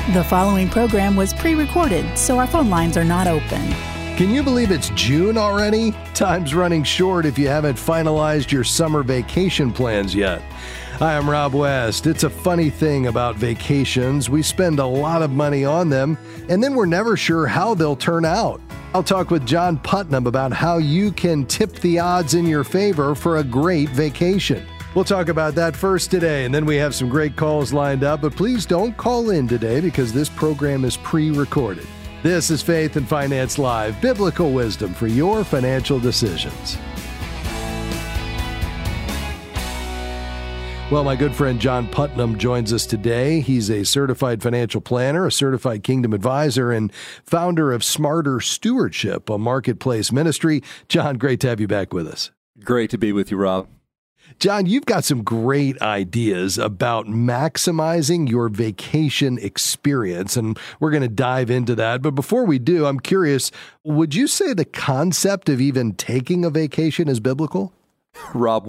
The following program was pre-recorded, so our phone lines are not open. Can you believe it's June already? Time's running short if you haven't finalized your summer vacation plans yet. Hi, I'm Rob West. It's a funny thing about vacations. We spend a lot of money on them, and then we're never sure how they'll turn out. I'll talk with John Putnam about how you can tip the odds in your favor for a great vacation. We'll talk about that first today, and then we have some great calls lined up, but please don't call in today because this program is pre-recorded. This is Faith and Finance Live, biblical wisdom for your financial decisions. Well, my good friend John Putnam joins us today. He's a certified financial planner, a certified kingdom advisor, and founder of Smarter Stewardship, a marketplace ministry. John, great to have you back with us. Great to be with you, Rob. John, you've got some great ideas about maximizing your vacation experience, and we're going to dive into that. But before we do, I'm curious, would you say the concept of even taking a vacation is biblical? Rob,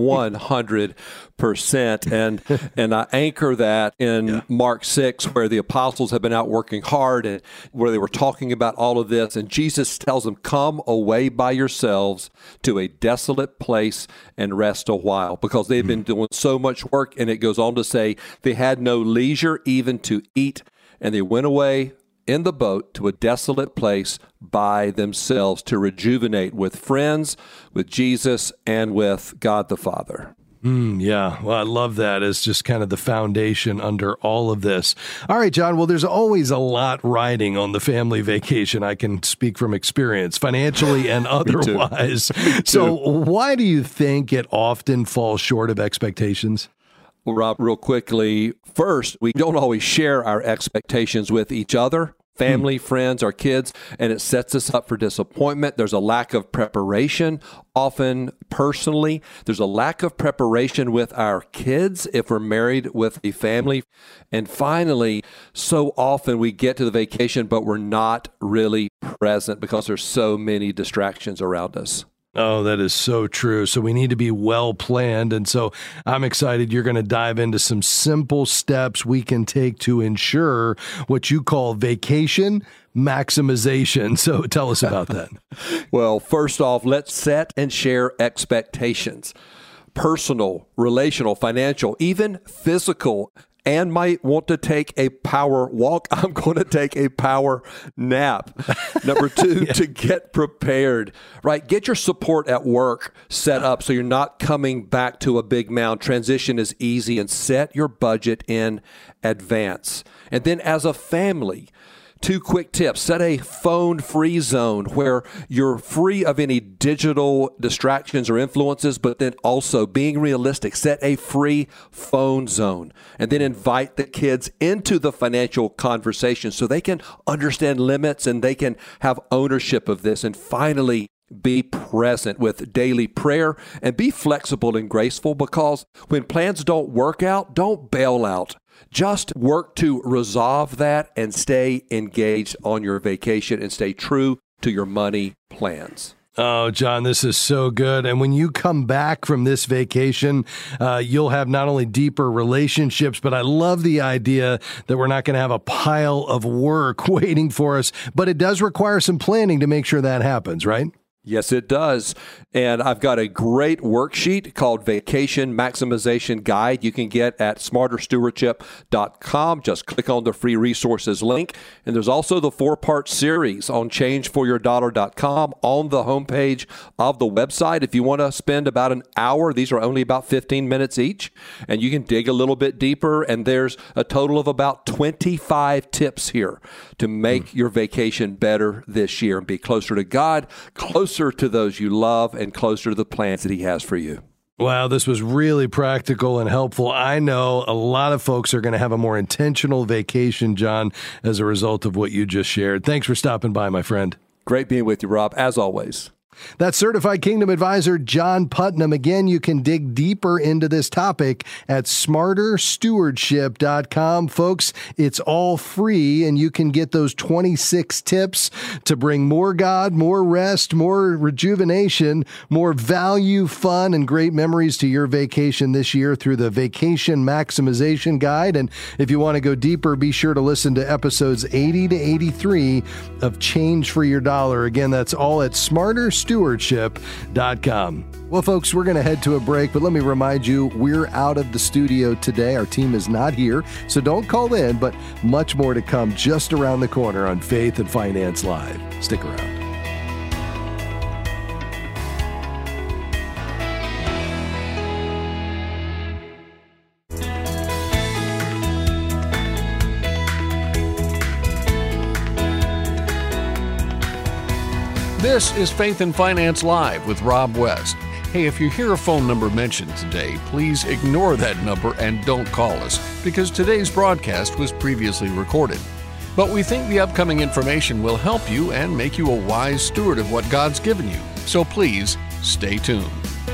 100%. And I anchor that in Mark 6, where the apostles have been out working hard and where they were talking about all of this. And Jesus tells them, come away by yourselves to a desolate place and rest a while, because they've been doing so much work. And it goes on to say they had no leisure even to eat. And they went away in the boat to a desolate place by themselves to rejuvenate with friends, with Jesus, and with God the Father. Yeah, well, I love that as just kind of the foundation under all of this. All right, John, well, there's always a lot riding on the family vacation. I can speak from experience, financially and otherwise. So why do you think it often falls short of expectations? Well, Rob, real quickly, first, we don't always share our expectations with each other, family, friends, our kids, and it sets us up for disappointment. There's a lack of preparation, often personally. There's a lack of preparation with our kids if we're married with a family. And finally, so often we get to the vacation, but we're not really present because there's so many distractions around us. Oh, that is so true. So we need to be well planned. And so I'm excited you're going to dive into some simple steps we can take to ensure what you call vacation maximization. So tell us about that. Well, first off, let's set and share expectations. Personal, relational, financial, even physical. And might want to take a power walk. I'm going to take a power nap. Number two, to get prepared, right? Get your support at work set up so you're not coming back to a big mound. Transition is easy, and set your budget in advance. And then as a family, 2 quick tips. Set a phone-free zone where you're free of any digital distractions or influences, but then also being realistic. Set a free phone zone, and then invite the kids into the financial conversation so they can understand limits and they can have ownership of this. And finally, be present with daily prayer and be flexible and graceful, because when plans don't work out, don't bail out. Just work to resolve that and stay engaged on your vacation and stay true to your money plans. Oh, John, this is so good. And when you come back from this vacation, you'll have not only deeper relationships, but I love the idea that we're not going to have a pile of work waiting for us. But it does require some planning to make sure that happens, right? Yes, it does. And I've got a great worksheet called Vacation Maximization Guide you can get at smarterstewardship.com. Just click on the free resources link. And there's also the 4-part series on changeforyourdollar.com on the homepage of the website. If you want to spend about an hour, these are only about 15 minutes each, and you can dig a little bit deeper. And there's a total of about 25 tips here to make your vacation better this year and be closer to God, closer to those you love, and closer to the plans that He has for you. Wow, this was really practical and helpful. I know a lot of folks are going to have a more intentional vacation, John, as a result of what you just shared. Thanks for stopping by, my friend. Great being with you, Rob, as always. That's Certified Kingdom Advisor John Putnam. Again, you can dig deeper into this topic at smarterstewardship.com. Folks, it's all free, and you can get those 26 tips to bring more God, more rest, more rejuvenation, more value, fun, and great memories to your vacation this year through the Vacation Maximization Guide. And if you want to go deeper, be sure to listen to episodes 80 to 83 of Change for Your Dollar. Again, that's all at smarterstewardship.com. Well, folks, we're going to head to a break, but let me remind you, we're out of the studio today. Our team is not here, so don't call in, but much more to come just around the corner on Faith and Finance Live. Stick around. This is Faith and Finance Live with Rob West. Hey, if you hear a phone number mentioned today, please ignore that number and don't call us, because today's broadcast was previously recorded. But we think the upcoming information will help you and make you a wise steward of what God's given you. So please, stay tuned.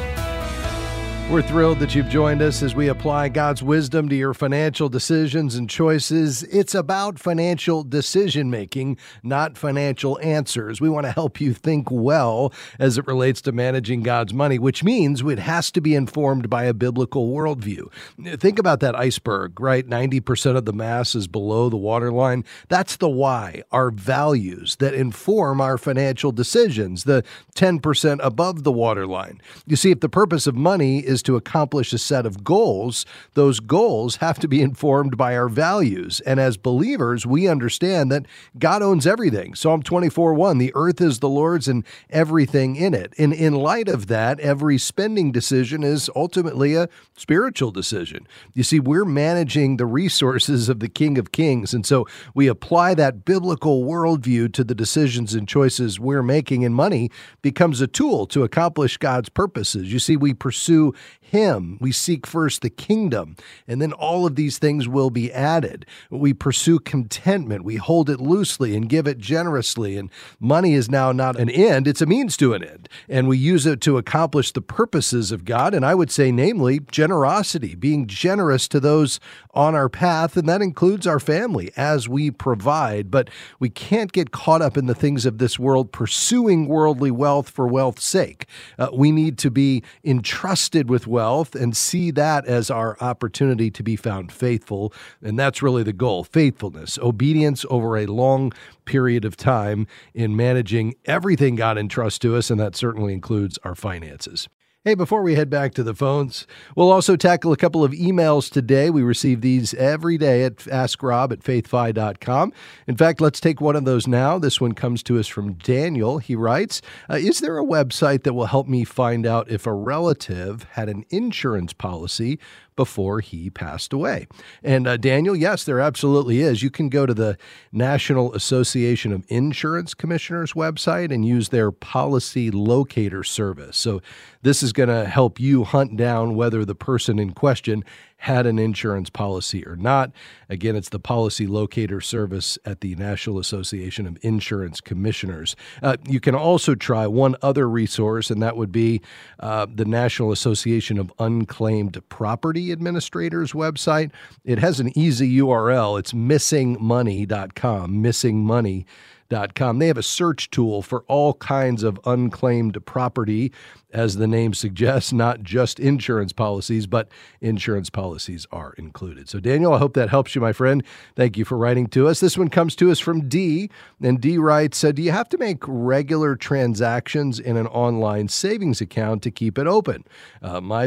We're thrilled that you've joined us as we apply God's wisdom to your financial decisions and choices. It's about financial decision-making, not financial answers. We want to help you think well as it relates to managing God's money, which means it has to be informed by a biblical worldview. Think about that iceberg, right? 90% of the mass is below the waterline. That's the why, our values that inform our financial decisions, the 10% above the waterline. You see, if the purpose of money is to accomplish a set of goals, those goals have to be informed by our values. And as believers, we understand that God owns everything. Psalm 24:1, the earth is the Lord's and everything in it. And in light of that, every spending decision is ultimately a spiritual decision. You see, we're managing the resources of the King of Kings. And so we apply that biblical worldview to the decisions and choices we're making, and money becomes a tool to accomplish God's purposes. You see, we pursue Him. We seek first the kingdom, and then all of these things will be added. We pursue contentment. We hold it loosely and give it generously. And money is now not an end, it's a means to an end. And we use it to accomplish the purposes of God. And I would say, namely, generosity, being generous to those on our path. And that includes our family as we provide. But we can't get caught up in the things of this world, pursuing worldly wealth for wealth's sake. We need to be entrusted with wealth and see that as our opportunity to be found faithful. And that's really the goal, faithfulness, obedience over a long period of time in managing everything God entrusts to us, and that certainly includes our finances. Hey, before we head back to the phones, we'll also tackle a couple of emails today. We receive these every day at AskRob@faithfi.com. In fact, let's take one of those now. This one comes to us from Daniel. He writes, is there a website that will help me find out if a relative had an insurance policy before he passed away? And Daniel, yes, there absolutely is. You can go to the National Association of Insurance Commissioners website and use their policy locator service. So this is going to help you hunt down whether the person in question had an insurance policy or not. Again, it's the policy locator service at the National Association of Insurance Commissioners. You can also try one other resource, and that would be the National Association of Unclaimed Property Administrators website. It has an easy URL. It's missingmoney.com, missingmoney.com. They have a search tool for all kinds of unclaimed property, as the name suggests, not just insurance policies, but insurance policies are included. So, Daniel, I hope that helps you, my friend. Thank you for writing to us. This one comes to us from D, and D writes, do you have to make regular transactions in an online savings account to keep it open? My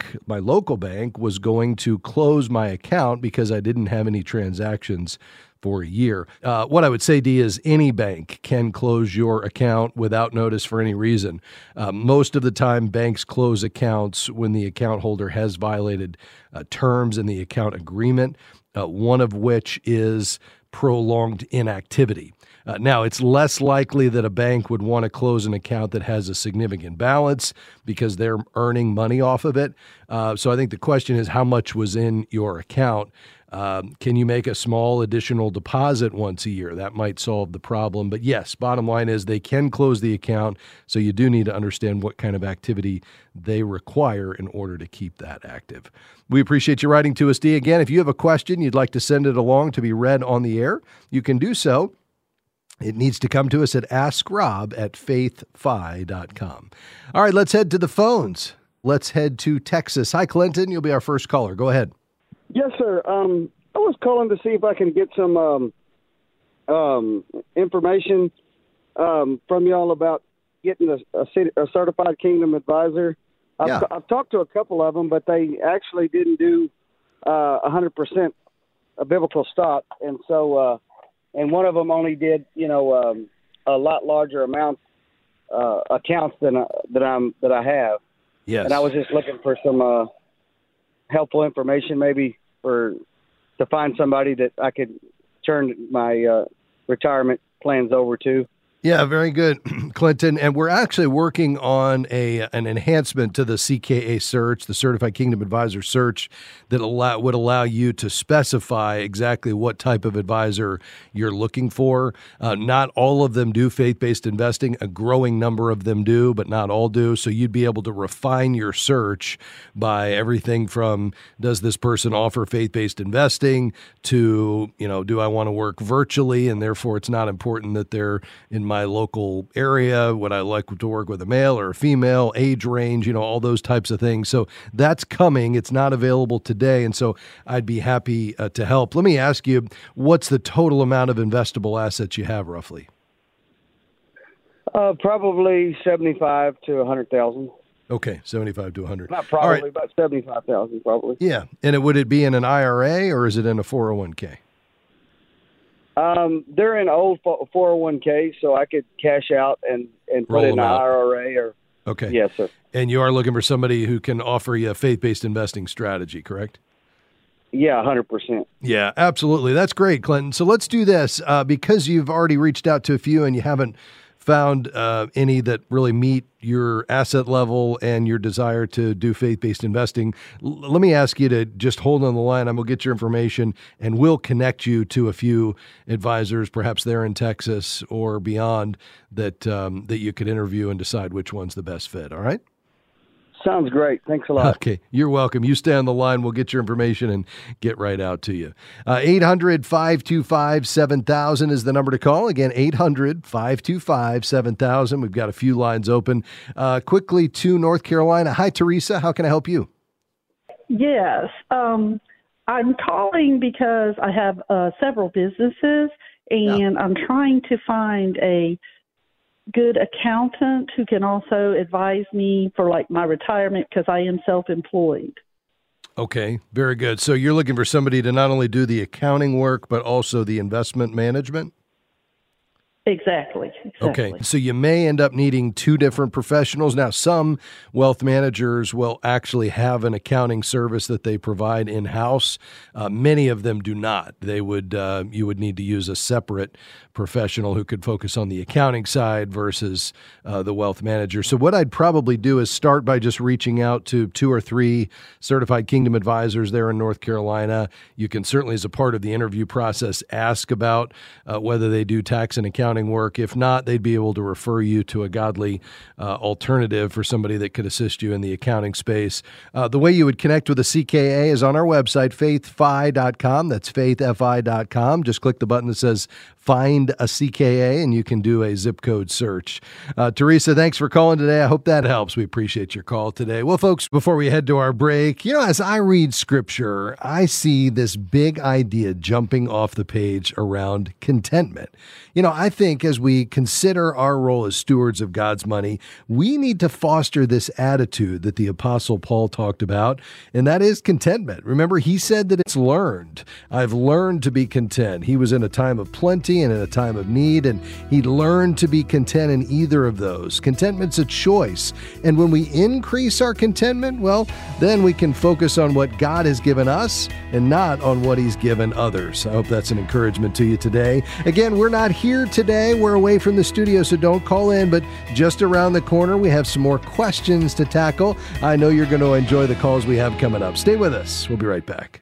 local bank, was going to close my account because I didn't have any transactions for a year. What I would say, D, is any bank can close your account without notice for any reason. Most of the time, banks close accounts when the account holder has violated terms in the account agreement, one of which is prolonged inactivity. Now, it's less likely that a bank would want to close an account that has a significant balance because they're earning money off of it. So I think the question is, how much was in your account? Can you make a small additional deposit once a year? That might solve the problem. But yes, bottom line is they can close the account. So you do need to understand what kind of activity they require in order to keep that active. We appreciate you writing to us, Dee. Again, if you have a question, you'd like to send it along to be read on the air, you can do so. It needs to come to us at askrob@faithfi.com. All right, let's head to the phones. Let's head to Texas. Hi, Clinton. You'll be our first caller. Go ahead. Yes, sir. I was calling to see if I can get some information from y'all about getting a certified Kingdom advisor. I've talked to a couple of them, but they actually didn't do 100% a biblical stock, and so and one of them only did a lot larger amount accounts than I have. Yes, and I was just looking for some helpful information, maybe to find somebody that I could turn my retirement plans over to. Yeah, very good, Clinton. And we're actually working on an enhancement to the CKA search, the Certified Kingdom Advisor search, that would allow you to specify exactly what type of advisor you're looking for. Not all of them do faith-based investing. A growing number of them do, but not all do. So you'd be able to refine your search by everything from, does this person offer faith-based investing, to, do I want to work virtually, and therefore it's not important that they're in my local area, would I like to work with a male or a female, age range, all those types of things. So that's coming. It's not available today, and so I'd be happy to help. Let me ask you, what's the total amount of investable assets you have roughly? Probably 75 to 100,000. Okay, 75 to 100. Not probably, right. About 75,000 probably. Yeah, and would it be in an IRA or is it in a 401k? They're in old 401k, so I could cash out and put in an IRA or. Okay. Yes, sir. And you are looking for somebody who can offer you a faith-based investing strategy, correct? Yeah, 100%. Yeah, absolutely. That's great, Clinton. So let's do this. Because you've already reached out to a few and you haven't found any that really meet your asset level and your desire to do faith-based investing, let me ask you to just hold on the line. I'm going to get your information and we'll connect you to a few advisors, perhaps there in Texas or beyond, that you could interview and decide which one's the best fit. All right? Sounds great. Thanks a lot. Okay. You're welcome. You stay on the line. We'll get your information and get right out to you. 800-525-7000 is the number to call. Again, 800-525-7000. We've got a few lines open. Quickly to North Carolina. Hi, Teresa. How can I help you? Yes. I'm calling because I have several businesses, and I'm trying to find a good accountant who can also advise me for my retirement because I am self-employed. Okay, very good. So you're looking for somebody to not only do the accounting work, but also the investment management? Exactly. Okay, so you may end up needing two different professionals. Now, some wealth managers will actually have an accounting service that they provide in-house. Many of them do not. You would need to use a separate professional who could focus on the accounting side versus the wealth manager. So what I'd probably do is start by just reaching out to 2 or 3 certified Kingdom advisors there in North Carolina. You can certainly, as a part of the interview process, ask about whether they do tax and accounting work. If not, they'd be able to refer you to a godly alternative for somebody that could assist you in the accounting space. The way you would connect with a CKA is on our website, faithfi.com. That's faithfi.com. Just click the button that says Find a CKA, and you can do a zip code search. Teresa, thanks for calling today. I hope that helps. We appreciate your call today. Well, folks, before we head to our break, as I read Scripture, I see this big idea jumping off the page around contentment. I think as we consider our role as stewards of God's money, we need to foster this attitude that the Apostle Paul talked about, and that is contentment. Remember, he said that it's learned. I've learned to be content. He was in a time of plenty and in a time of need, and he learned to be content in either of those. Contentment's a choice, and when we increase our contentment, well, then we can focus on what God has given us and not on what he's given others. I hope that's an encouragement to you today. Again, we're not here today today. We're away from the studio, so don't call in, but just around the corner, we have some more questions to tackle. I know you're going to enjoy the calls we have coming up. Stay with us. We'll be right back.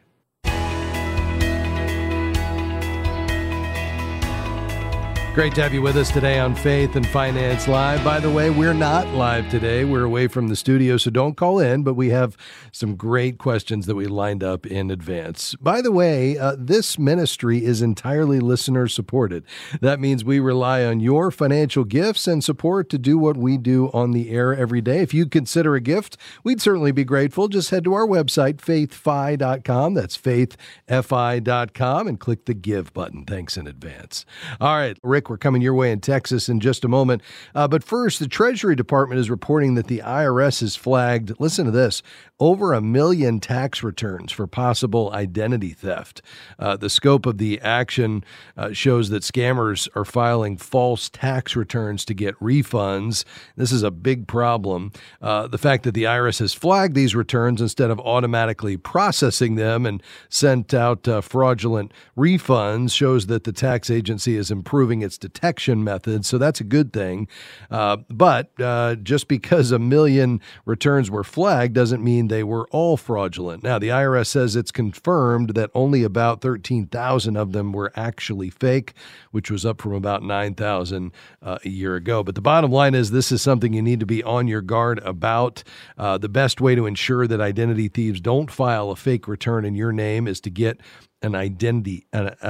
Great to have you with us today on Faith and Finance Live. By the way, we're not live today. We're away from the studio, so don't call in, but we have some great questions that we lined up in advance. By the way, this ministry is entirely listener-supported. That means we rely on your financial gifts and support to do what we do on the air every day. If you consider a gift, we'd certainly be grateful. Just head to our website, faithfi.com. That's faithfi.com, and click the Give button. Thanks in advance. All right, Rick, we're coming your way in Texas in just a moment. But first, the Treasury Department is reporting that the IRS has flagged, listen to this, over 1 million tax returns for possible identity theft. The scope of the action shows that scammers are filing false tax returns to get refunds. This is a big problem. The fact that the IRS has flagged these returns instead of automatically processing them and sent out fraudulent refunds shows that the tax agency is improving its detection methods, so that's a good thing. But just because 1 million returns were flagged doesn't mean they were all fraudulent. Now, the IRS says it's confirmed that only about 13,000 of them were actually fake, which was up from about 9,000 a year ago. But the bottom line is this is something you need to be on your guard about. The best way to ensure that identity thieves don't file a fake return in your name is to get an identity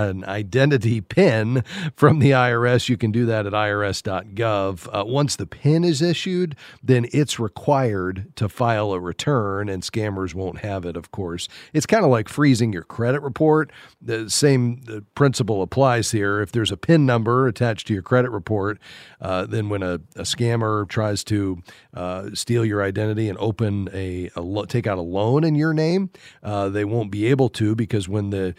PIN from the IRS. You can do that at irs.gov. Once the PIN is issued, then it's required to file a return, and scammers won't have it, of course. It's kind of like freezing your credit report. The same principle applies here. If there's a PIN number attached to your credit report, then when a scammer tries to steal your identity and open take out a loan in your name, they won't be able to, because when the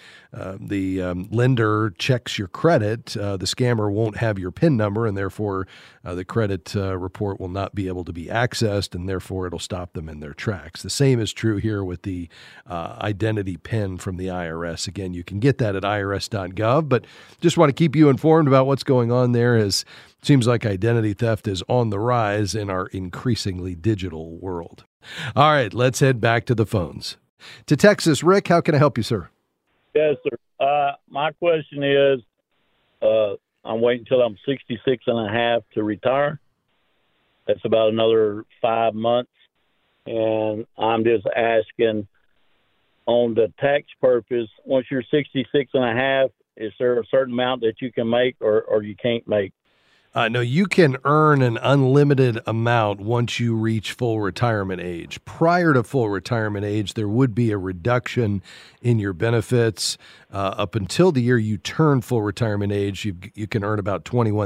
lender checks your credit, the scammer won't have your PIN number, and therefore the credit report will not be able to be accessed, and therefore it'll stop them in their tracks. The same is true here with the identity PIN from the IRS. Again, you can get that at irs.gov, but just want to keep you informed about what's going on there, as it seems like identity theft is on the rise in our increasingly digital world. All right, let's head back to the phones. To Texas, Rick, how can I help you, sir? Yes, sir. My question is, I'm waiting until I'm 66 and a half to retire. That's about another 5 months. And I'm just asking, on the tax purpose, once you're 66 and a half, is there a certain amount that you can make or you can't make? No, you can earn an unlimited amount once you reach full retirement age. Prior to full retirement age, there would be a reduction in your benefits. Up until the year you turn full retirement age, you can earn about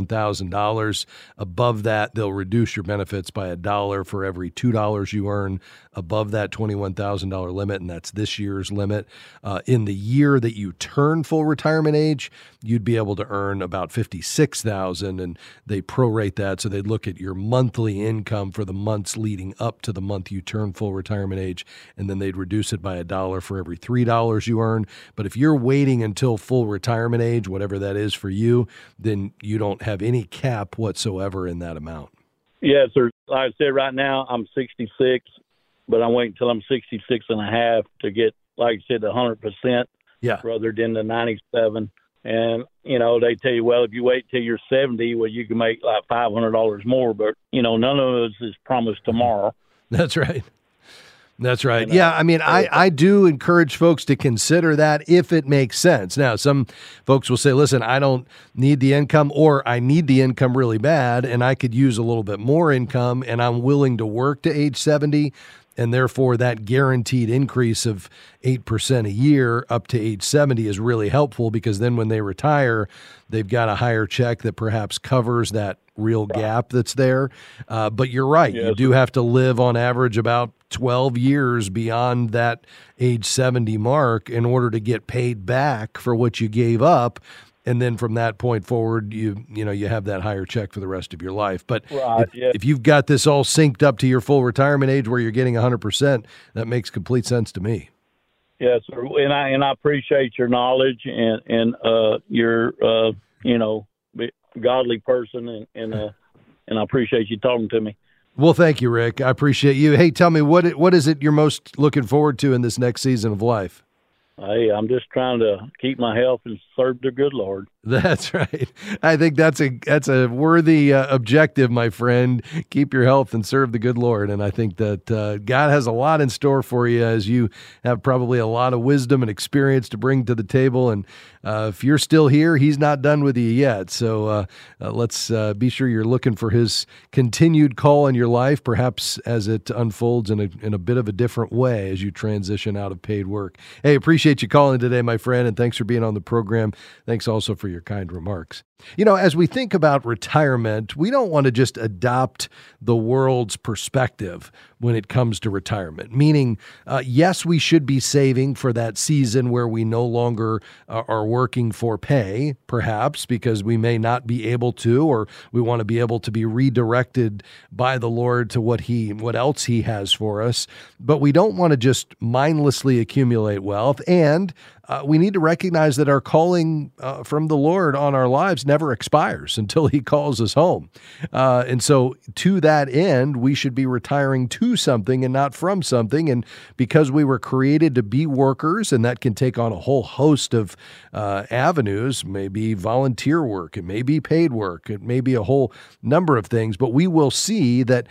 $21,000. Above that, they'll reduce your benefits by $1 for every $2 you earn above that $21,000 limit, and that's this year's limit. In the year that you turn full retirement age, you'd be able to earn about $56,000, and they prorate that, so they'd look at your monthly income for the months leading up to the month you turn full retirement age, and then they'd reduce it by $1 for every $3 you earn. But if you're waiting until full retirement age, whatever that is for you, then you don't have any cap whatsoever in that amount. Yes, sir. Like I said, right now I'm 66, but I'm waiting until I'm 66 and a half to get, like I said, the 100%, rather than the 97. And, they tell you, well, if you wait till you're 70, well, you can make like $500 more. But, none of us is promised tomorrow. That's right. That's right. Yeah, I mean, I do encourage folks to consider that if it makes sense. Now, some folks will say, listen, I don't need the income, or I need the income really bad, and I could use a little bit more income, and I'm willing to work to age 70. And therefore, that guaranteed increase of 8% a year up to age 70 is really helpful, because then when they retire, they've got a higher check that perhaps covers that real gap that's there. But you're right. Yes. You do have to live on average about 12 years beyond that age 70 mark in order to get paid back for what you gave up. And then from that point forward, you have that higher check for the rest of your life. But if you've got this all synced up to your full retirement age where you're getting 100%, that makes complete sense to me. Yes, sir. And I appreciate your knowledge and your godly person, and I appreciate you talking to me. Well, thank you, Rick. I appreciate you. Hey, tell me, what is it you're most looking forward to in this next season of life? Hey, I'm just trying to keep my health and serve the good Lord. That's right. I think that's a worthy objective, my friend. Keep your health and serve the good Lord. And I think that God has a lot in store for you, as you have probably a lot of wisdom and experience to bring to the table. And if you're still here, He's not done with you yet. So let's be sure you're looking for His continued call in your life, perhaps as it unfolds in a bit of a different way as you transition out of paid work. Hey, appreciate you calling today, my friend, and thanks for being on the program. Thanks also for your kind remarks. You know, as we think about retirement, we don't want to just adopt the world's perspective when it comes to retirement, meaning, yes, we should be saving for that season where we no longer are working for pay, perhaps because we may not be able to, or we want to be able to be redirected by the Lord to what else He has for us. But we don't want to just mindlessly accumulate wealth, and we need to recognize that our calling from the Lord on our lives never expires until He calls us home. And so to that end, we should be retiring to something and not from something. And because we were created to be workers, and that can take on a whole host of avenues, maybe volunteer work, it may be paid work, it may be a whole number of things, but we will see that,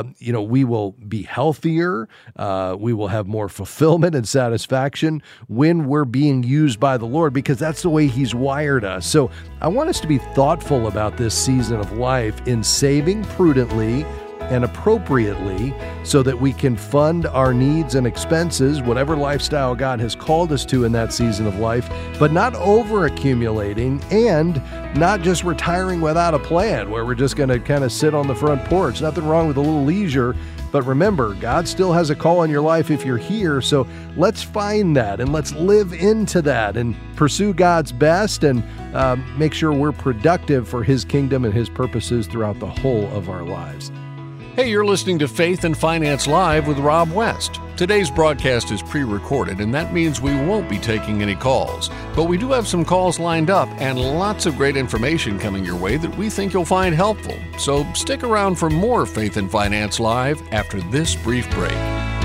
we will be healthier, we will have more fulfillment and satisfaction when we're being used by the Lord, because that's the way He's wired us. So I want us to be thoughtful about this season of life in saving prudently and appropriately so that we can fund our needs and expenses, whatever lifestyle God has called us to in that season of life, but not over accumulating and not just retiring without a plan where we're just going to kind of sit on the front porch. Nothing wrong with a little leisure. But remember, God still has a call on your life if you're here, so let's find that and let's live into that and pursue God's best and make sure we're productive for His kingdom and His purposes throughout the whole of our lives. Hey, you're listening to Faith and Finance Live with Rob West. Today's broadcast is pre-recorded, and that means we won't be taking any calls. But we do have some calls lined up and lots of great information coming your way that we think you'll find helpful. So stick around for more Faith and Finance Live after this brief break.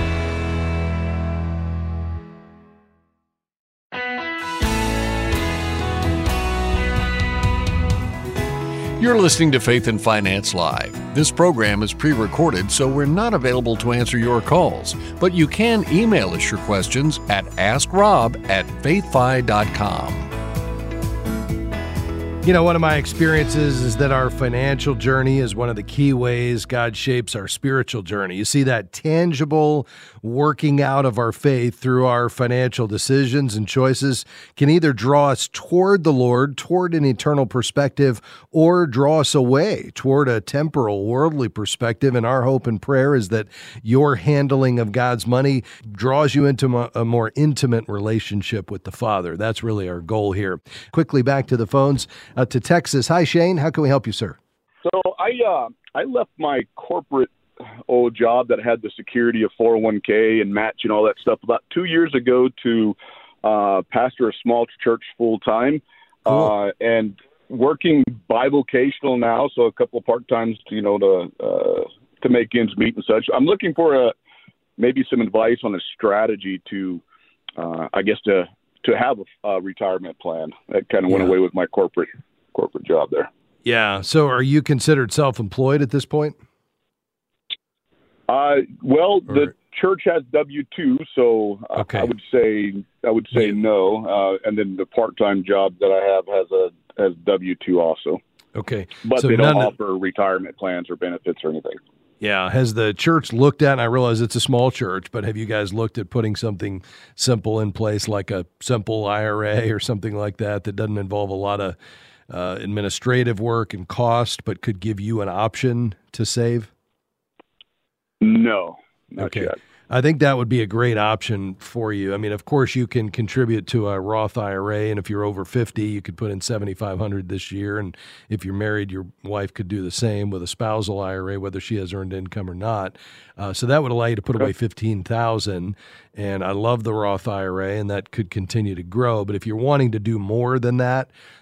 You're listening to Faith and Finance Live. This program is pre-recorded, so we're not available to answer your calls, but you can email us your questions at askrob@faithfi.com. You know, one of my experiences is that our financial journey is one of the key ways God shapes our spiritual journey. You see that tangible working out of our faith through our financial decisions and choices can either draw us toward the Lord, toward an eternal perspective, or draw us away toward a temporal, worldly perspective. And our hope and prayer is that your handling of God's money draws you into a more intimate relationship with the Father. That's really our goal here. Quickly back to the phones. To Texas. Hi, Shane. How can we help you, sir? So I left my corporate old job that had the security of 401k and match and all that stuff about 2 years ago to pastor a small church full time. Cool. And working bivocational now, so a couple of part times, to make ends meet and such. I'm looking for maybe some advice on a strategy to have a retirement plan. That kind of went away with my corporate job there. Yeah. So are you considered self-employed at this point? The church has W-2, so okay. I would say no. And then the part-time job that I have has W-2 also. Okay. But so they don't offer retirement plans or benefits or anything. Yeah. Has the church looked at, and I realize it's a small church, but have you guys looked at putting something simple in place, like a simple IRA or something like that doesn't involve a lot of administrative work and cost, but could give you an option to save? No, not yet. I think that would be a great option for you. I mean, of course, you can contribute to a Roth IRA, and if you're over 50, you could put in $7,500 this year. And if you're married, your wife could do the same with a spousal IRA, whether she has earned income or not. So that would allow you to put away $15,000. And I love the Roth IRA, and that could continue to grow. But if you're wanting to do more than that,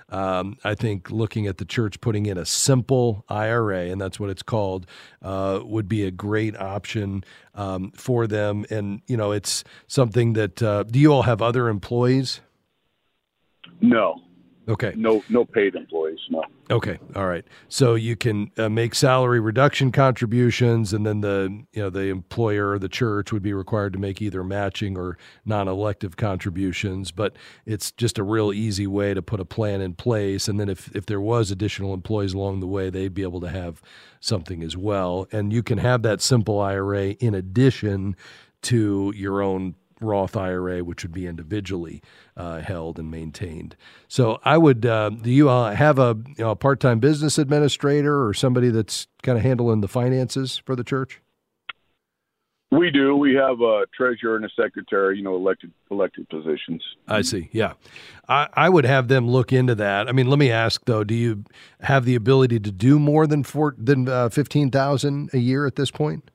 I think looking at the church putting in a simple IRA, and that's what it's called, would be a great option for them. And, it's something that, do you all have other employees? No. Okay. No paid employees, no. Okay. All right. So you can make salary reduction contributions, and then the employer or the church would be required to make either matching or non-elective contributions. But it's just a real easy way to put a plan in place. And then if there was additional employees along the way, they'd be able to have something as well. And you can have that simple IRA in addition to your own Roth IRA, which would be individually held and maintained. So I would, do you have a part-time business administrator or somebody that's kind of handling the finances for the church? We do. We have a treasurer and a secretary, elected positions. I see. Yeah. I would have them look into that. I mean, let me ask though, do you have the ability to do more than $15,000 a year at this point?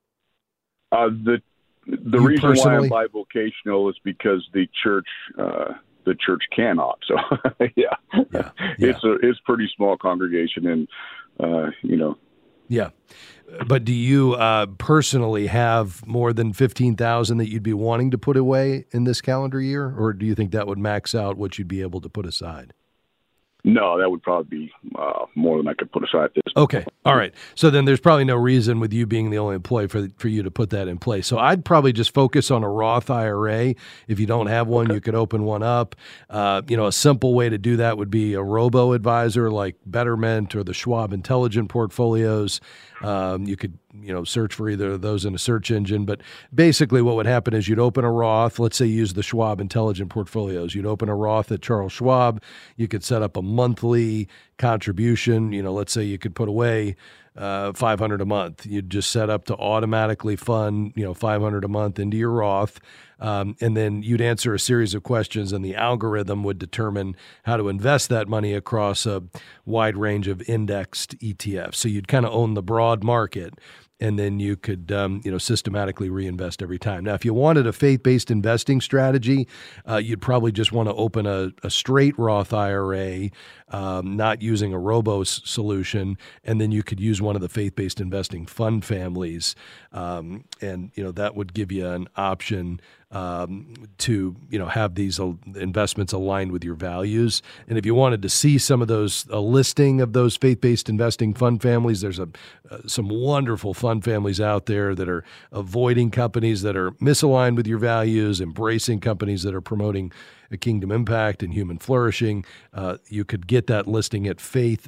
The reason why I'm bivocational is because the church cannot. So yeah. It's pretty small congregation, and Yeah, but do you personally have more than $15,000 that you'd be wanting to put away in this calendar year, or do you think that would max out what you'd be able to put aside? No, that would probably be more than I could put aside this. Okay. All right. So then there's probably no reason with you being the only employee for you to put that in place. So I'd probably just focus on a Roth IRA. If you don't have one, you could open one up. A simple way to do that would be a robo-advisor like Betterment or the Schwab Intelligent Portfolios. You could, search for either of those in a search engine. But basically what would happen is you'd open a Roth. Let's say you use the Schwab Intelligent Portfolios. You'd open a Roth at Charles Schwab. You could set up a monthly contribution. Let's say you could put away $500 a month. You'd just set up to automatically fund, $500 a month into your Roth. And then you'd answer a series of questions, and the algorithm would determine how to invest that money across a wide range of indexed ETFs. So you'd kind of own the broad market, and then you could, systematically reinvest every time. Now, if you wanted a faith-based investing strategy, you'd probably just want to open a straight Roth IRA, not using a robo solution, and then you could use one of the faith-based investing fund families, and that would give you an option to have these investments aligned with your values. And if you wanted to see some of those, a listing of those faith-based investing fund families, there's some wonderful fund families out there that are avoiding companies that are misaligned with your values, embracing companies that are promoting a kingdom impact and human flourishing. You could get that listing at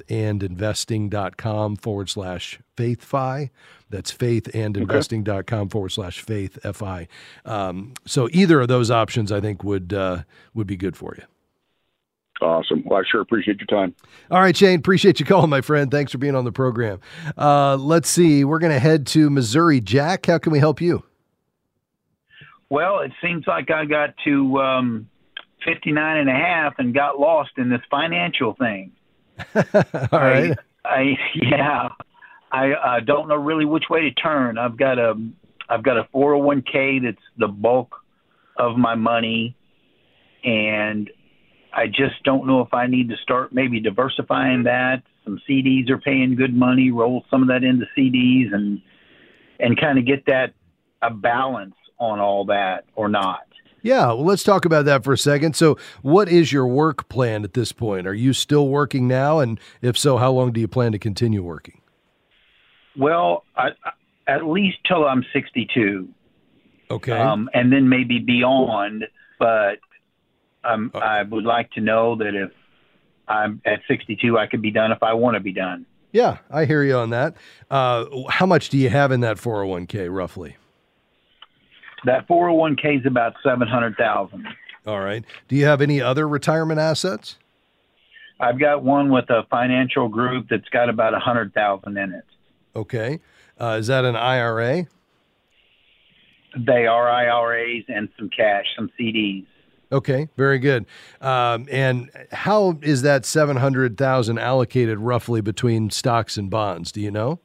faithandinvesting.com/faithfi. That's faithandinvesting.com/faith, F-I. So either of those options, I think, would be good for you. Awesome. Well, I sure appreciate your time. All right, Shane, appreciate you calling, my friend. Thanks for being on the program. Let's see. We're going to head to Missouri. Jack, how can we help you? Well, it seems like I got to 59 and a half and got lost in this financial thing. All right. I don't know really which way to turn. I've got a 401k that's the bulk of my money, and I just don't know if I need to start maybe diversifying that. Some CDs are paying good money, roll some of that into CDs and kind of get that a balance on all that or not. Yeah, well, let's talk about that for a second. So what is your work plan at this point? Are you still working now? And if so, how long do you plan to continue working? Well, at least till I'm 62. Okay. And then maybe beyond. But I would like to know that if I'm at 62, I could be done if I want to be done. Yeah, I hear you on that. How much do you have in that 401k roughly? That 401k is about $700,000. All right. Do you have any other retirement assets? I've got one with a financial group that's got about $100,000 in it. Okay. Is that an IRA? They are IRAs and some cash, some CDs. Okay, very good. And how is that $700,000 allocated roughly between stocks and bonds? Do you know?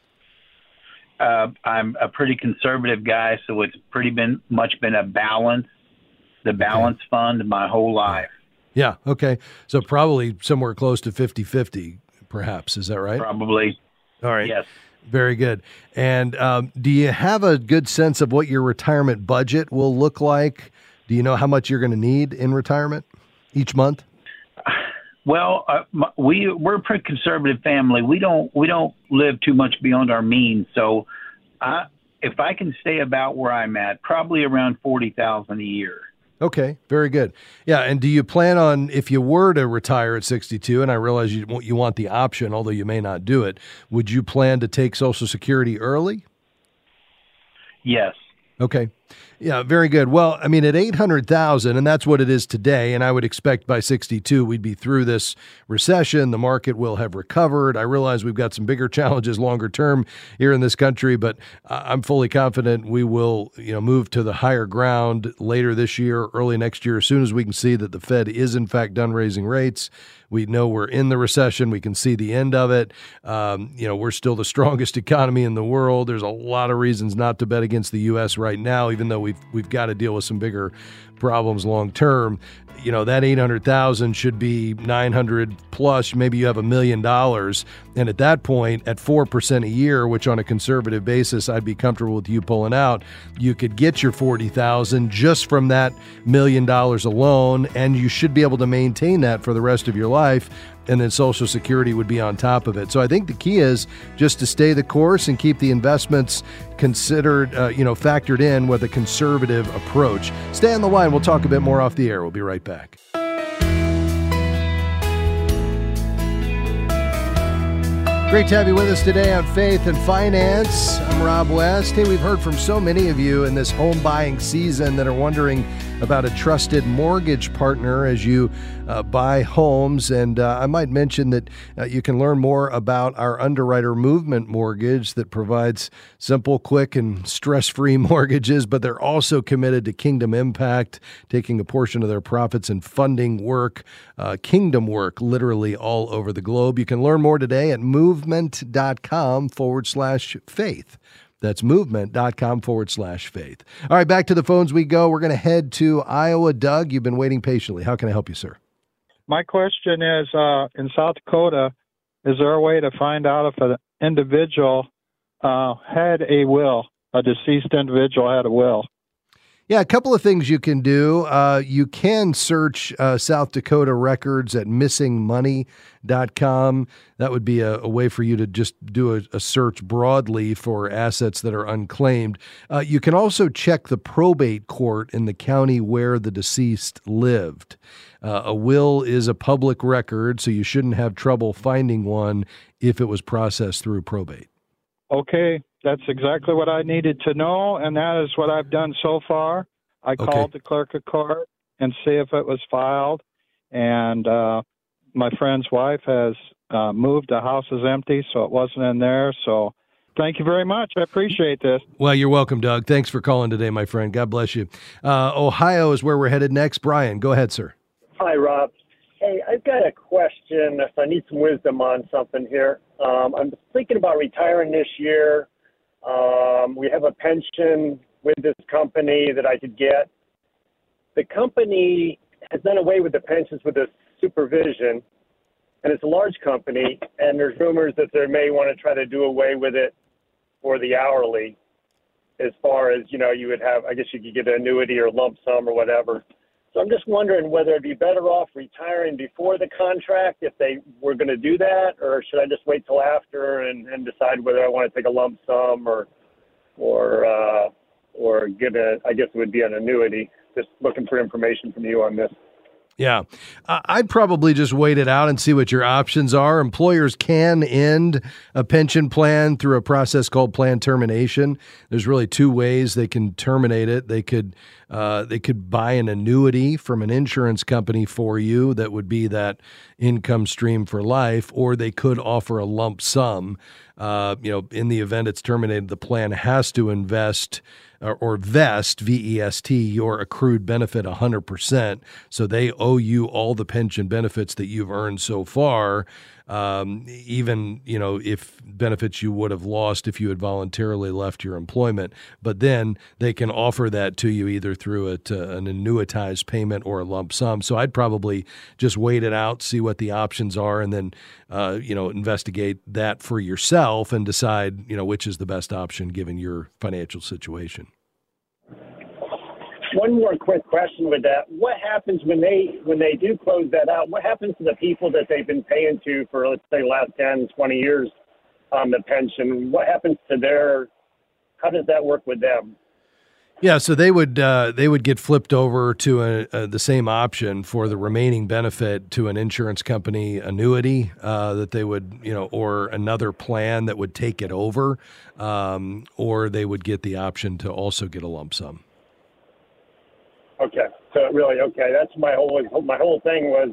I'm a pretty conservative guy, so it's much been a balance, the balance fund my whole life. Yeah. Okay. So probably somewhere close to 50-50, perhaps. Is that right? Probably. All right. Yes. Very good. And do you have a good sense of what your retirement budget will look like? Do you know how much you're going to need in retirement each month? Well, we're a pretty conservative family. We don't live too much beyond our means. So, if I can stay about where I'm at, probably around $40,000 a year. Okay, very good. Yeah, and do you plan on, if you were to retire at 62, and I realize you want the option, although you may not do it, would you plan to take Social Security early? Yes. Okay. Yeah, very good. Well, I mean, at 800,000, and that's what it is today, and I would expect by 62 we'd be through this recession. The market will have recovered. I realize we've got some bigger challenges longer term here in this country, but I'm fully confident we will, move to the higher ground later this year, early next year, as soon as we can see that the Fed is in fact done raising rates. We know we're in the recession. We can see the end of it. We're still the strongest economy in the world. There's a lot of reasons not to bet against the U.S. right now, even though we've got to deal with some bigger problems long term. That 800,000 should be 900 plus. Maybe you have $1 million. And at that point, at 4% a year, which on a conservative basis, I'd be comfortable with you pulling out, you could get your 40,000 just from that $1 million alone. And you should be able to maintain that for the rest of your life. And then Social Security would be on top of it. So I think the key is just to stay the course and keep the investments considered, factored in with a conservative approach. Stay on the line. We'll talk a bit more off the air. We'll be right back. Great to have you with us today on Faith and Finance. I'm Rob West. Hey, we've heard from so many of you in this home buying season that are wondering about a trusted mortgage partner as you buy homes. And I might mention that you can learn more about our Underwriter Movement Mortgage that provides simple, quick, and stress-free mortgages, but they're also committed to Kingdom Impact, taking a portion of their profits and funding work, kingdom work, literally all over the globe. You can learn more today at movement.com/faith. That's movement.com/faith. All right, back to the phones we go. We're going to head to Iowa. Doug, you've been waiting patiently. How can I help you, sir? My question is, in South Dakota, is there a way to find out if an individual had a will, a deceased individual had a will? Yeah, a couple of things you can do. You can search South Dakota records at missingmoney.com. That would be a way for you to just do a search broadly for assets that are unclaimed. You can also check the probate court in the county where the deceased lived. A will is a public record, so you shouldn't have trouble finding one if it was processed through probate. Okay. That's exactly what I needed to know, and that is what I've done so far. I called the clerk of court and see if it was filed, and my friend's wife has moved. The house is empty, so it wasn't in there. So thank you very much. I appreciate this. Well, you're welcome, Doug. Thanks for calling today, my friend. God bless you. Ohio is where we're headed next. Brian, go ahead, sir. Hi, Rob. Hey, I've got a question. If I need some wisdom on something here. I'm thinking about retiring this year. We have a pension with this company that I could get. The company has done away with the pensions with the supervision, and it's a large company, and there's rumors that they may want to try to do away with it for the hourly, as far as, you would have, I guess you could get an annuity or lump sum or whatever. So I'm just wondering whether it'd be better off retiring before the contract if they were going to do that, or should I just wait till after and decide whether I want to take a lump sum or get I guess it would be an annuity. Just looking for information from you on this. Yeah, I'd probably just wait it out and see what your options are. Employers can end a pension plan through a process called plan termination. There's really two ways they can terminate it. They could buy an annuity from an insurance company for you that would be that income stream for life, or they could offer a lump sum. In the event it's terminated, the plan has to invest or vest, V-E-S-T, your accrued benefit 100%. So they owe you all the pension benefits that you've earned so far. even, if benefits you would have lost if you had voluntarily left your employment. But then they can offer that to you either through an annuitized payment or a lump sum. So I'd probably just wait it out, see what the options are, and then, investigate that for yourself and decide, which is the best option given your financial situation. One more quick question with that. What happens when they do close that out? What happens to the people that they've been paying to for, let's say, last 10, 20 years on the pension? What happens to how does that work with them? Yeah, so they would get flipped over to the same option for the remaining benefit to an insurance company annuity that they would, or another plan that would take it over, or they would get the option to also get a lump sum. Okay, so really, that's my whole thing was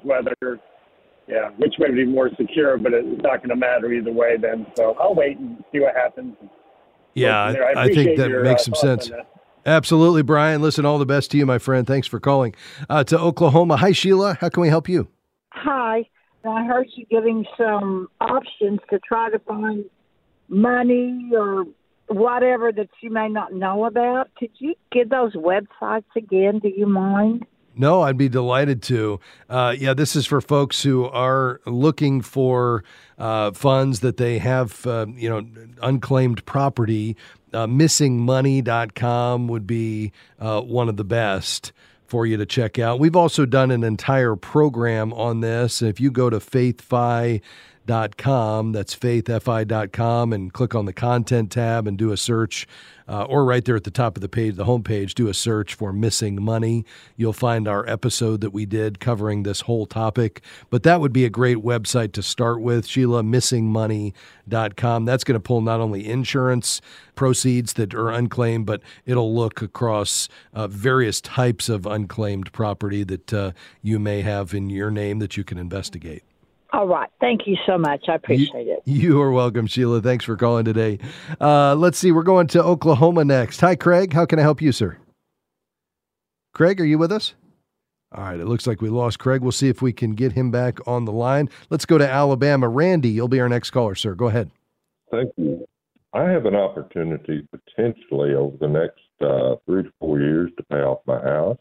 which way would be more secure, but it's not going to matter either way then. So I'll wait and see what happens. Yeah, I think that makes some sense. Absolutely, Brian. Listen, all the best to you, my friend. Thanks for calling. To Oklahoma. Hi, Sheila. How can we help you? Hi. I heard you giving some options to try to find money or whatever that you may not know about. Could you give those websites again? Do you mind? No, I'd be delighted to. This is for folks who are looking for funds that they have, unclaimed property. Missingmoney.com would be one of the best for you to check out. We've also done an entire program on this. If you go to faithfi.com, that's faithfi.com, and click on the content tab and do a search, or right there at the top of the page, the homepage, do a search for Missing Money. You'll find our episode that we did covering this whole topic. But that would be a great website to start with, Sheila, missingmoney.com. That's going to pull not only insurance proceeds that are unclaimed, but it'll look across various types of unclaimed property that you may have in your name that you can investigate. All right. Thank you so much. I appreciate it. You are welcome, Sheila. Thanks for calling today. Let's see. We're going to Oklahoma next. Hi, Craig. How can I help you, sir? Craig, are you with us? All right. It looks like we lost Craig. We'll see if we can get him back on the line. Let's go to Alabama. Randy, you'll be our next caller, sir. Go ahead. Thank you. I have an opportunity potentially over the next 3 to 4 years to pay off my house.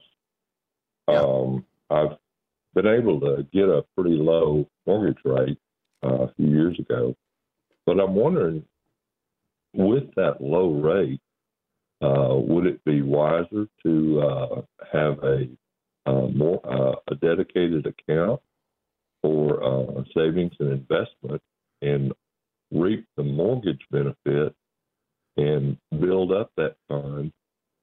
I've been able to get a pretty low mortgage rate a few years ago, but I'm wondering, with that low rate, would it be wiser to have a dedicated account for savings and investment and reap the mortgage benefit and build up that fund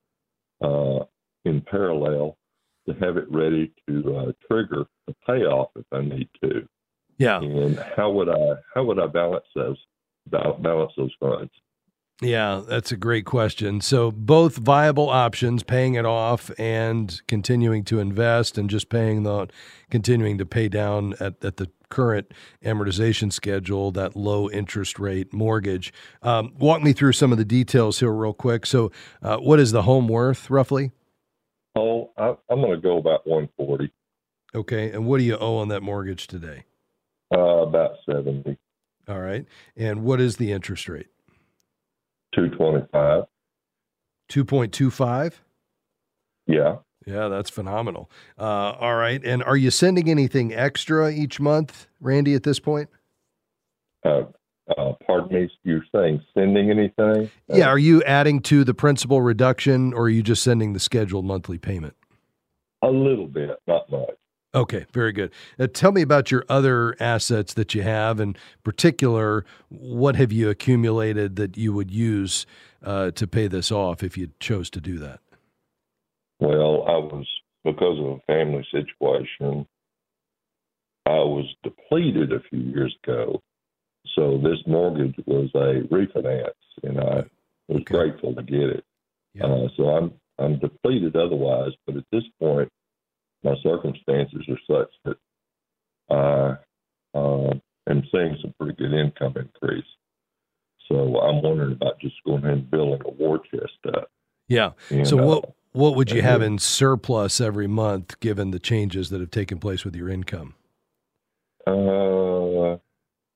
in parallel to have it ready to trigger the payoff if I need to? Yeah. And how would I balance those funds? Yeah, that's a great question. So both viable options, paying it off and continuing to invest, and just continuing to pay down at the current amortization schedule, that low interest rate mortgage. Walk me through some of the details here real quick. So what is the home worth roughly? Oh, I'm going to go about $140. Okay. And what do you owe on that mortgage today? About $70. All right. And what is the interest rate? 2.25. 2.25? Yeah. Yeah, that's phenomenal. All right. And are you sending anything extra each month, Randy, at this point? Pardon me, you're saying sending anything? Yeah. Are you adding to the principal reduction, or are you just sending the scheduled monthly payment? A little bit, not much. Okay, very good. Tell me about your other assets that you have. In particular, what have you accumulated that you would use to pay this off if you chose to do that? Well, because of a family situation, I was depleted a few years ago. So this mortgage was a refinance, and I was grateful to get it. Yeah. So I'm depleted otherwise, but at this point, my circumstances are such that I am seeing some pretty good income increase. So I'm wondering about just going ahead and building a war chest up. Yeah. And, so what would you have in surplus every month, given the changes that have taken place with your income?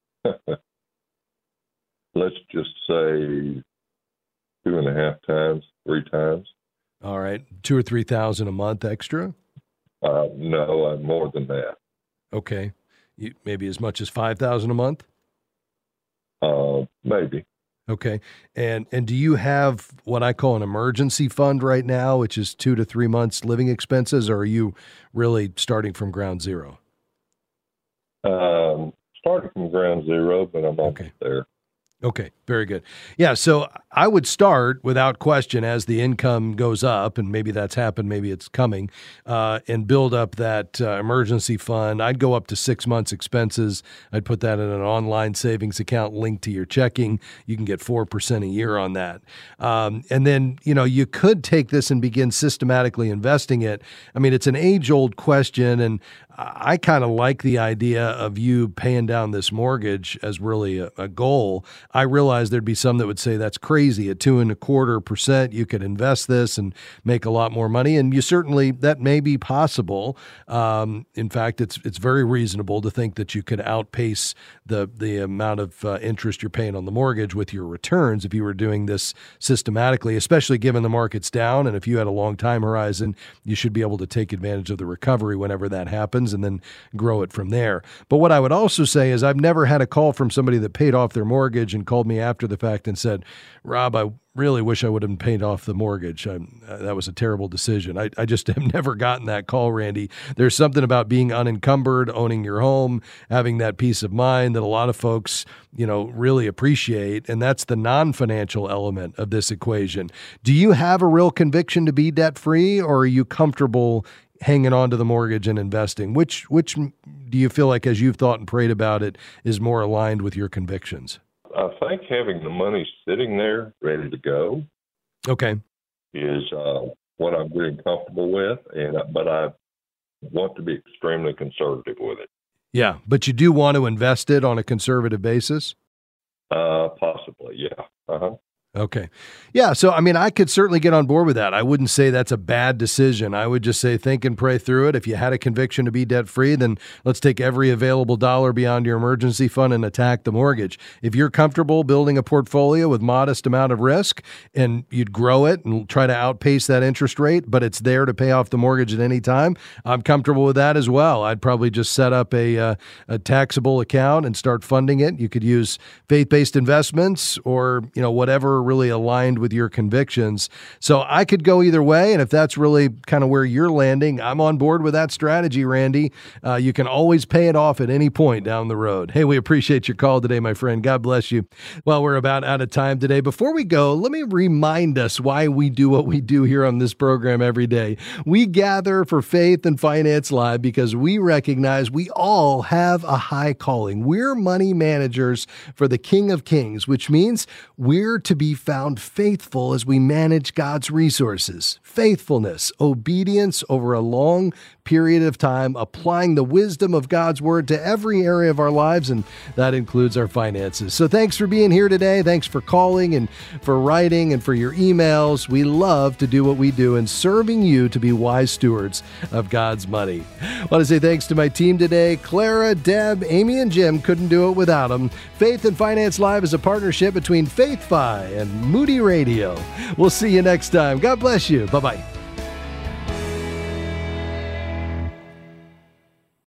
let's just say 2.5 times, 3 times. All right. 2,000 or 3,000 a month extra? No, more than that. Okay. Maybe as much as 5,000 a month? Maybe. Okay. And do you have what I call an emergency fund right now, which is 2 to 3 months living expenses, or are you really starting from ground zero? Starting from ground zero, but I'm almost there. Okay, very good. Yeah, so I would start without question as the income goes up, and maybe that's happened, maybe it's coming, and build up that emergency fund. I'd go up to 6 months expenses. I'd put that in an online savings account linked to your checking. You can get 4% a year on that. And then, you could take this and begin systematically investing it. I mean, it's an age-old question, and I kind of like the idea of you paying down this mortgage as really a goal. I realize there'd be some that would say that's crazy. At 2.25%, you could invest this and make a lot more money. And you certainly, that may be possible. In fact, it's very reasonable to think that you could outpace the amount of interest you're paying on the mortgage with your returns if you were doing this systematically, especially given the market's down. And if you had a long time horizon, you should be able to take advantage of the recovery whenever that happens and then grow it from there. But what I would also say is I've never had a call from somebody that paid off their mortgage and called me after the fact and said, Rob, I really wish I would have paid off the mortgage. That was a terrible decision. I just have never gotten that call, Randy. There's something about being unencumbered, owning your home, having that peace of mind that a lot of folks, really appreciate. And that's the non-financial element of this equation. Do you have a real conviction to be debt-free, or are you comfortable hanging on to the mortgage and investing? Which do you feel like, as you've thought and prayed about it, is more aligned with your convictions? I think having the money sitting there ready to go is what I'm getting comfortable with, but I want to be extremely conservative with it. Yeah, but you do want to invest it on a conservative basis? Possibly, yeah. Uh-huh. Okay. Yeah. So, I could certainly get on board with that. I wouldn't say that's a bad decision. I would just say think and pray through it. If you had a conviction to be debt-free, then let's take every available dollar beyond your emergency fund and attack the mortgage. If you're comfortable building a portfolio with modest amount of risk and you'd grow it and try to outpace that interest rate, but it's there to pay off the mortgage at any time, I'm comfortable with that as well. I'd probably just set up a taxable account and start funding it. You could use faith-based investments or, whatever really aligned with your convictions. So I could go either way. And if that's really kind of where you're landing, I'm on board with that strategy, Randy. You can always pay it off at any point down the road. Hey, we appreciate your call today, my friend. God bless you. Well, we're about out of time today. Before we go, let me remind us why we do what we do here on this program every day. We gather for Faith and Finance Live because we recognize we all have a high calling. We're money managers for the King of Kings, which means we're to be found faithful as we manage God's resources. Faithfulness, obedience over a long period of time, applying the wisdom of God's word to every area of our lives, and that includes our finances. So thanks for being here today. Thanks for calling and for writing and for your emails. We love to do what we do and serving you to be wise stewards of God's money. I want to say thanks to my team today. Clara, Deb, Amy, and Jim. Couldn't do it without them. Faith and Finance Live is a partnership between Faith Fi and Moody Radio. We'll see you next time. God bless you. Bye-bye.